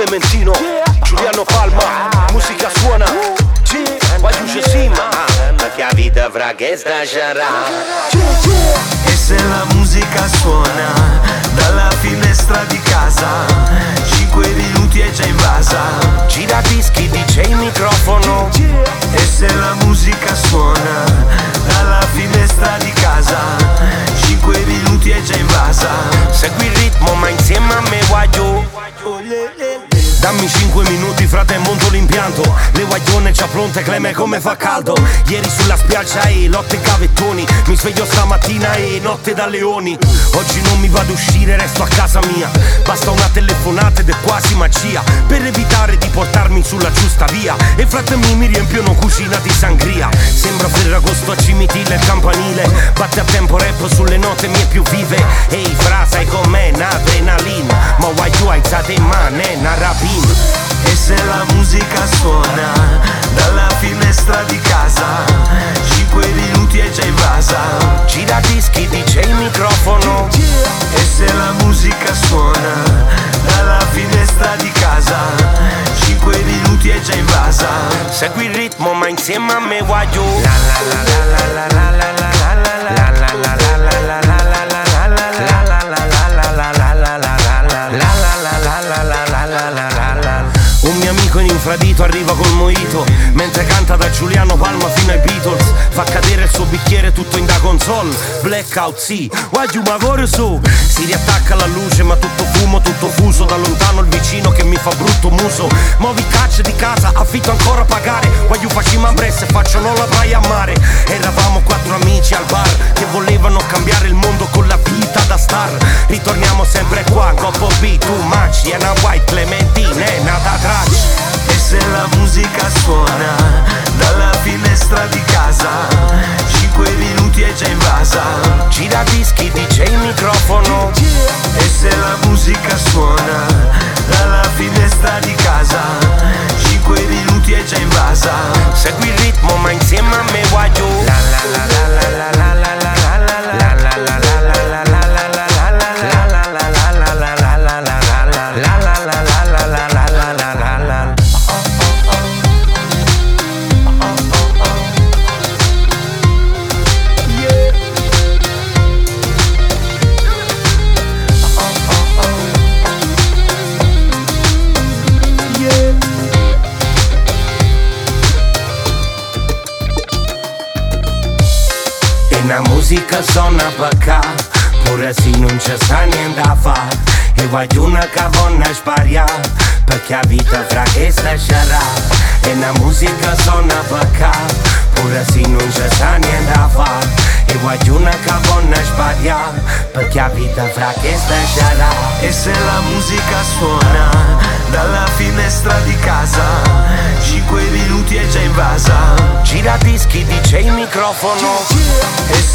Clementino, Giuliano Palma, musica suona, voglio Cesima, perché la vita fra che sta sciarà. E se la musica suona dalla finestra di casa, 5 minuti è già invasa. Gira dischi, dice il microfono. E se la musica suona dalla finestra di casa, 5 minuti è già invasa. Segui il ritmo ma insieme a me voglio. Dammi 5 minuti frate, monto l'impianto. Le guaglione già pronte, Cleme come fa caldo. Ieri sulla spiaggia e lotte gavettoni. Mi sveglio stamattina e notte da leoni. Oggi non mi vado a uscire, resto a casa mia. Basta una telefonata ed è quasi magia, per evitare di portarmi sulla giusta via. E fratemi mi riempiono cucina di sangria. Sembra Ferragosto a Cimitile il campanile. Batte a tempo rap sulle note mie più vive. Ehi fra, sai com'è, n'adrenalina. Ma guaglio alzate in mano, è una rapina. E se la musica suona dalla finestra di casa, 5 minuti è già invasa. Gira dischi, dice il microfono. E se la musica suona dalla finestra di casa, 5 minuti è già invasa. Segui il ritmo ma insieme a me voglio. La la la la la la la la la la la la la la la la. Un mio amico in infradito arriva col mojito, mentre canta da Giuliano Palma fino ai Beatles. Fa cadere il suo bicchiere tutto in da console. Blackout sì, voglio ma vorrei su. Si riattacca la luce ma tutto fumo, tutto fuso. Da lontano il vicino che mi fa brutto muso. Movi cacce di casa, affitto ancora a pagare. Voglio facciamo a Brest e faccio non la vai a mare. Eravamo 4 amici al bar che volevano cambiare il mondo con la vita da star. Ritorniamo sempre qua, Coppo B, too much. E una white Clementine, è nata traccia. E se la musica suona dalla finestra di casa, 5 minuti è già invasa. Gira dischi, dice il microfono. E se la musica suona dalla finestra di casa, 5 minuti è già invasa. Segui il ritmo ma insieme a me voglio. La la la la la la la la la la la la la la la la la musica suona per qua, pure se non c'è sta niente da fare. E voglio una cavonna spariare, perché la vita fra che sta sciarà. E la musica suona per qua, pure se non c'è sta niente da fare. E voglio una cavonna spariare, perché la vita fra che sta sciarà. E se la musica suona dalla finestra di casa, 5 minuti è già invasa. Gira dischi, dice il microfono. E